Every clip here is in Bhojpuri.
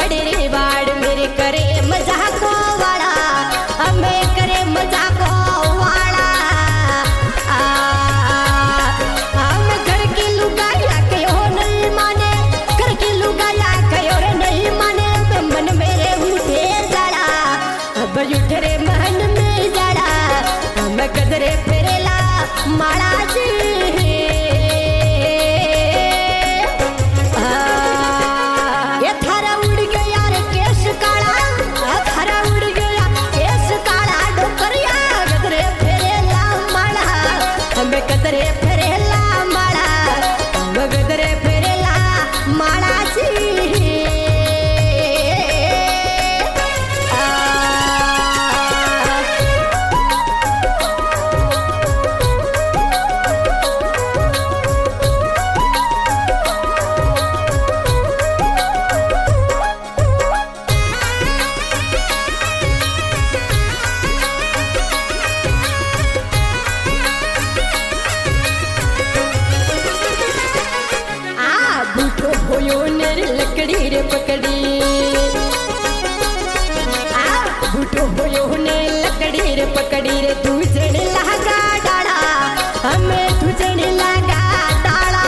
बड़े रे बाड़ मेरे करे मजाक वाला हमें करे मजाक वाला हम घर की लुगाया कहो नहीं माने घर की लुगाया कहो रे नहीं माने मन मेरे उठे जड़ा अब उठे रे मन में जड़ा हम कदरे फेरेला माला जी गदरे फेरेला माला गदरे फेरेला माला जी लकड़ी रे पकड़ी बूटो होयो ने लकड़ी रे पकड़ी रे तुझण लगा डाला हमें तुझण लगा डाला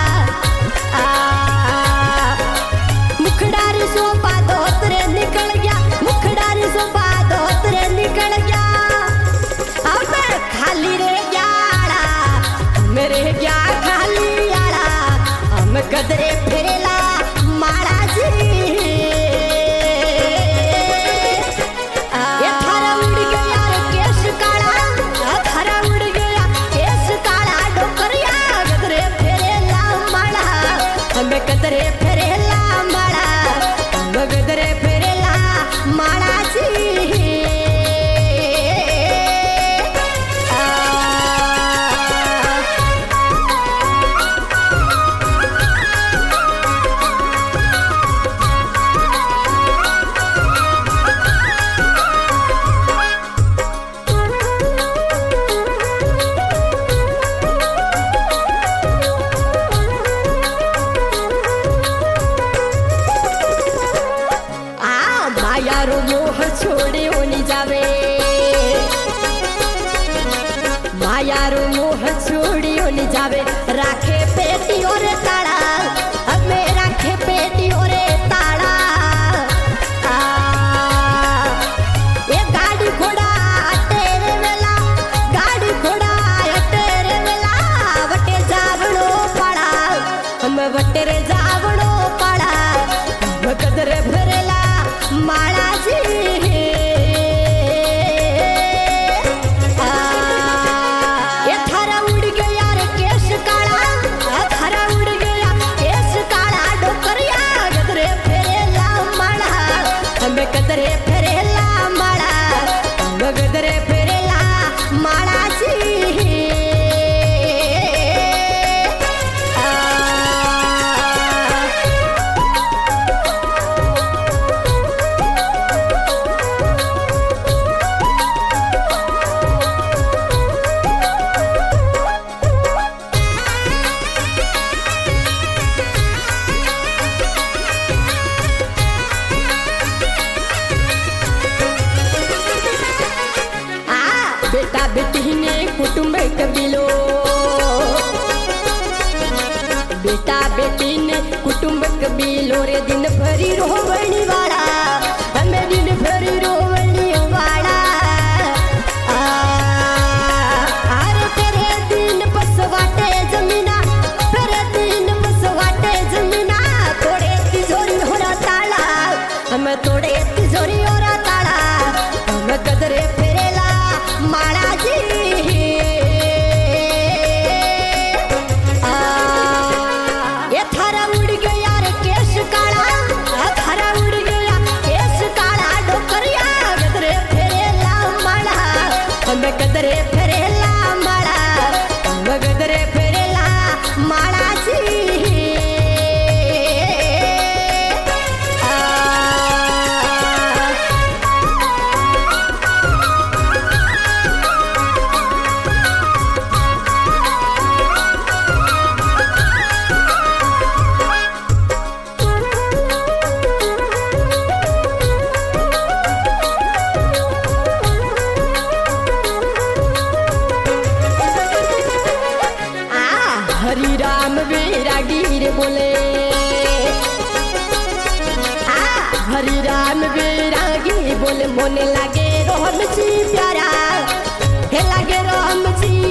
मुखडारी सोपा धोतरे निकल गया मुखडारी सोपा धोतरे निकल गया अब खाली रे ग्याड़ा मेरे क्या खाली आड़ा हम गदरे फेरेला माला जी ये थारा उड़ गया रे केस काला थारा उड़ गया केस काला डोकरिया गदरे फेरेला माला हमें गदरे फेरेला माला हम गदरे फेरेला माला जी मायारो मोह छोड़े होनी जावे मायारो मोह छोड़ी होनी जावे राखे पेटी और ताड़ा हमें राखे पेटी और ताड़ा ये गाड़ी घोड़ा तेरे वेला गाड़ी घोड़ा तेरे वेला वटे जावड़ो पड़ा हम वटे रे जावड़ो पड़ा हम कदरे भरेला माला जी ये थारा उड़ गया रे केस काला थारा उड़ गया केस काला डोकरिया गदरे फेरेला माला हमें गदरे फेरेला माला हम गदरे फेरेला माला जी बेटा बेटी ने कुटुंब कबीलो बेटा बेटी ने कुटुंब कबीलो रे दिन भरी रोवणी वाला हमें दिन भरी रोवणी वाला अरे तेरे दिन बसवाटे जमीना तेरे दिन बसवाटे जमीना तोड़े तिजोरी हो रहा ताला हमें तोड़े तिजोरी हो रहा ताला हम गदरे फेरेला माला जी ये थारा उड़ गया रे केस काला थारा उड़ गया केस काला डोकरिया बैरागी रे बोले हरि राम बैरागी बोले मोने लागे राम जी प्यारा हे लागे राम जी